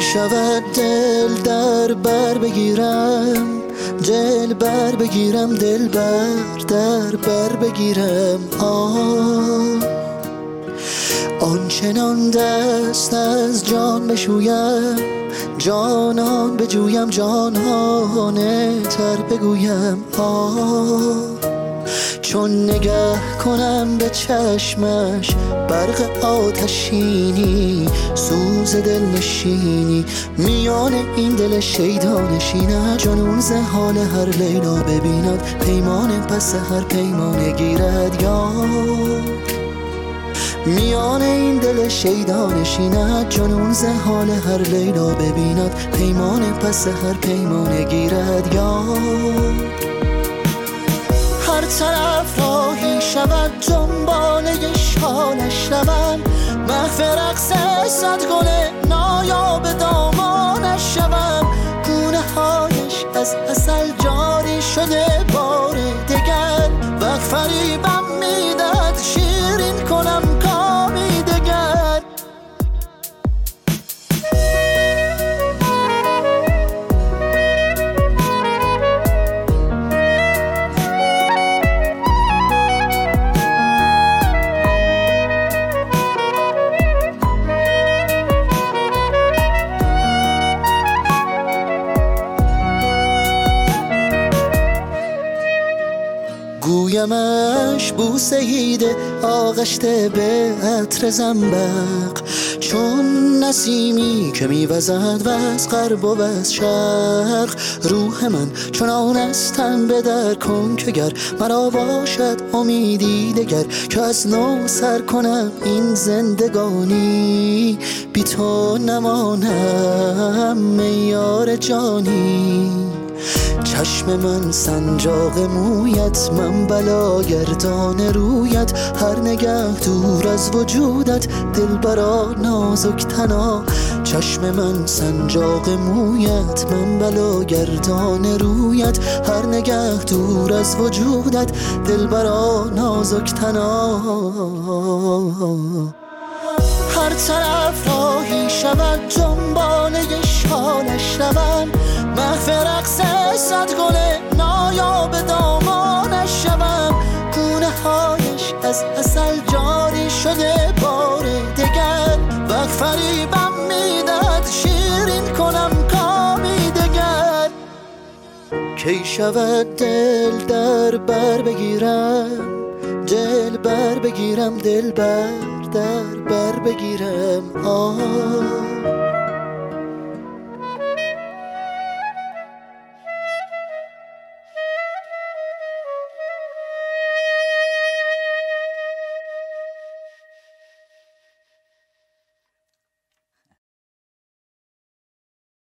شود دل در بر بگیرم، دل بر بگیرم، دل در بر بگیرم. آنچنان دست از جان بشویم، جانان بجویم، جانانه تر بگویم. چون نگه کنم به چشمش برق آتشینی، سوز دل نشینی میان این دل شیدا نشیند. جنون ز حال هر لیلا ببیند، پیمان پس هر پیمانه گیرد یاد. میان این دل شیدا نشیند، جنون ز حال هر لیلا ببیند، پیمان پس هر پیمانه گیرد یاد. هر طرف راهی شود دنباله شالش روم، محو رقص صد گل نایاب دامانش شوم. گونه هایش از عسل جاری شده بار دگر، وقت فریبم میدهد شیرین کنم کامی دگر. گویمش بوسه ایده آغشته به عطر زنبق، چون نسیمی که میوزد و از غرب و از شرق. روح من چنان استم به در کن که گر مرا باشد امیدی دگر، که از نو سر کنم این زندگانی. بی تو نمانم میار جانی. چشم من سنجاق مویت، من بلا گردان رویت، هر نگه دور از وجودت دلبرا نازک تنا. چشم من سنجاق مویت، من بلا گردان رویت، هر نگه دور از وجودت دلبرا نازک تنا. هر طرف راهی شود دنباله شالش روم، محو رقص صد گل نایاب دامانش شوم. گونه هایش از عسل جاری شده بار دگر، وقت فریبم میدهد شیرین کنم کامی دگر. کی شود دل در بر بگیرم، دل بر بگیرم، دل در بر بگیرم.